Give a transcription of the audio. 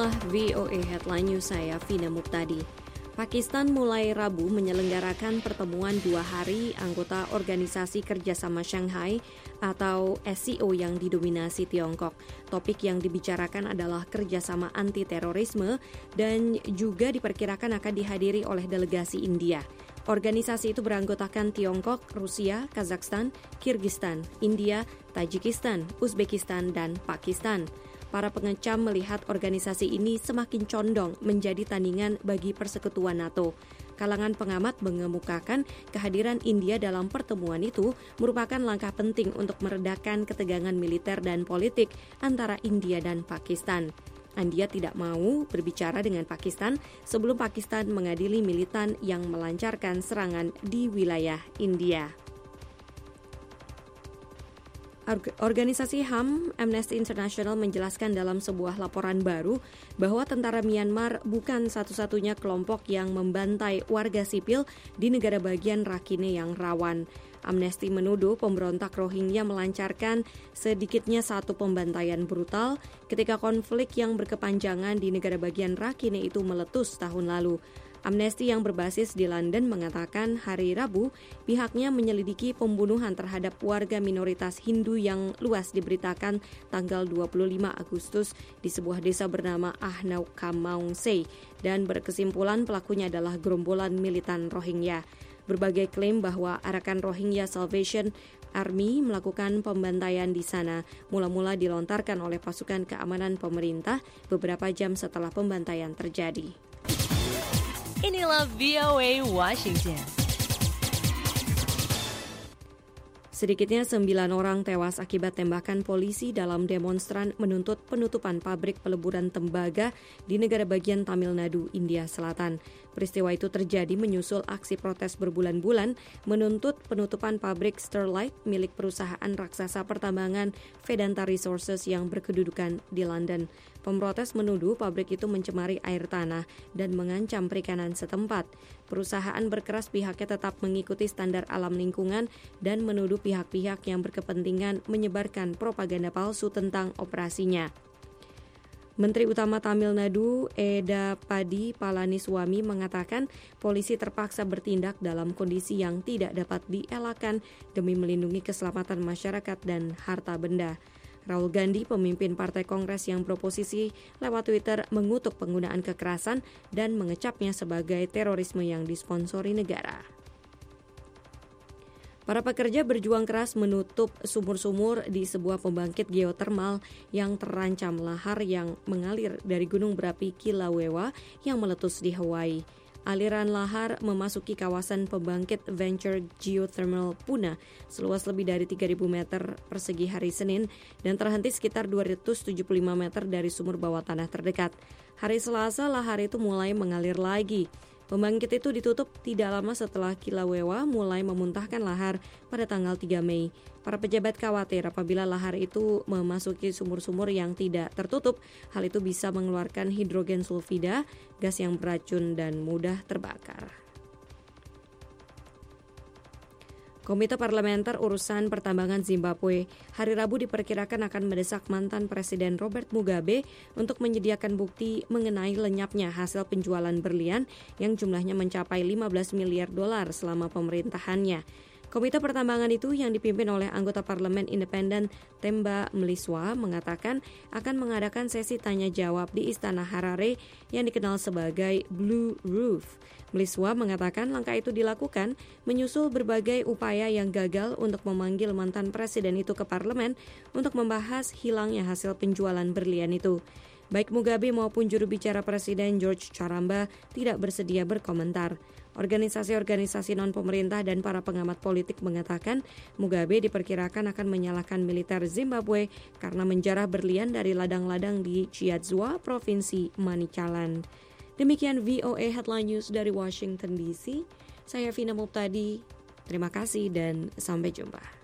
Inilah VOA Headline News, saya Vina Muptadi. Pakistan mulai Rabu menyelenggarakan pertemuan 2 hari anggota Organisasi Kerjasama Shanghai atau SCO yang didominasi Tiongkok. Topik yang dibicarakan adalah kerjasama anti-terorisme dan juga diperkirakan akan dihadiri oleh delegasi India. Organisasi itu beranggotakan Tiongkok, Rusia, Kazakhstan, Kirgistan, India, Tajikistan, Uzbekistan, dan Pakistan. Para pengecam melihat organisasi ini semakin condong menjadi tandingan bagi persekutuan NATO. Kalangan pengamat mengemukakan kehadiran India dalam pertemuan itu merupakan langkah penting untuk meredakan ketegangan militer dan politik antara India dan Pakistan. India tidak mau berbicara dengan Pakistan sebelum Pakistan mengadili militan yang melancarkan serangan di wilayah India. Organisasi HAM Amnesty International menjelaskan dalam sebuah laporan baru bahwa tentara Myanmar bukan satu-satunya kelompok yang membantai warga sipil di negara bagian Rakhine yang rawan. Amnesty menuduh pemberontak Rohingya melancarkan sedikitnya 1 pembantaian brutal ketika konflik yang berkepanjangan di negara bagian Rakhine itu meletus tahun lalu. Amnesty yang berbasis di London mengatakan hari Rabu pihaknya menyelidiki pembunuhan terhadap warga minoritas Hindu yang luas diberitakan tanggal 25 Agustus di sebuah desa bernama Ahnau Kamaungsei dan berkesimpulan pelakunya adalah gerombolan militan Rohingya. Berbagai klaim bahwa Arakan Rohingya Salvation Army melakukan pembantaian di sana mula-mula dilontarkan oleh pasukan keamanan pemerintah beberapa jam setelah pembantaian terjadi. Inilah VOA Washington. Sedikitnya 9 orang tewas akibat tembakan polisi dalam demonstran menuntut penutupan pabrik peleburan tembaga di negara bagian Tamil Nadu, India Selatan. Peristiwa itu terjadi menyusul aksi protes berbulan-bulan menuntut penutupan pabrik Sterlite milik perusahaan raksasa pertambangan Vedanta Resources yang berkedudukan di London. Pemprotes menuduh pabrik itu mencemari air tanah dan mengancam perikanan setempat. Perusahaan berkeras pihaknya tetap mengikuti standar alam lingkungan dan menuduh pihak-pihak yang berkepentingan menyebarkan propaganda palsu tentang operasinya. Menteri Utama Tamil Nadu Edapadi Palaniswamy mengatakan polisi terpaksa bertindak dalam kondisi yang tidak dapat dielakkan demi melindungi keselamatan masyarakat dan harta benda. Rahul Gandhi, pemimpin Partai Kongres yang beroposisi, lewat Twitter mengutuk penggunaan kekerasan dan mengecapnya sebagai terorisme yang disponsori negara. Para pekerja berjuang keras menutup sumur-sumur di sebuah pembangkit geotermal yang terancam lahar yang mengalir dari gunung berapi Kilauea yang meletus di Hawaii. Aliran lahar memasuki kawasan pembangkit Venture Geothermal Puna seluas lebih dari 3.000 meter persegi hari Senin dan terhenti sekitar 275 meter dari sumur bawah tanah terdekat. Hari Selasa lahar itu mulai mengalir lagi. Pembangkit itu ditutup tidak lama setelah Kilauea mulai memuntahkan lahar pada tanggal 3 Mei. Para pejabat khawatir apabila lahar itu memasuki sumur-sumur yang tidak tertutup, hal itu bisa mengeluarkan hidrogen sulfida, gas yang beracun dan mudah terbakar. Komite Parlementer Urusan Pertambangan Zimbabwe hari Rabu diperkirakan akan mendesak mantan Presiden Robert Mugabe untuk menyediakan bukti mengenai lenyapnya hasil penjualan berlian yang jumlahnya mencapai 15 miliar dolar selama pemerintahannya. Komite Pertambangan itu yang dipimpin oleh anggota Parlemen Independen Themba Mliswa mengatakan akan mengadakan sesi tanya-jawab di Istana Harare yang dikenal sebagai Blue Roof. Mliswa mengatakan langkah itu dilakukan menyusul berbagai upaya yang gagal untuk memanggil mantan presiden itu ke parlemen untuk membahas hilangnya hasil penjualan berlian itu. Baik Mugabe maupun juru bicara Presiden George Charamba tidak bersedia berkomentar. Organisasi-organisasi non-pemerintah dan para pengamat politik mengatakan Mugabe diperkirakan akan menyalahkan militer Zimbabwe karena menjarah berlian dari ladang-ladang di Chiadzua, Provinsi Manicaland. Demikian VOA Headline News dari Washington DC. Saya Vina Muptadi. Terima kasih dan sampai jumpa.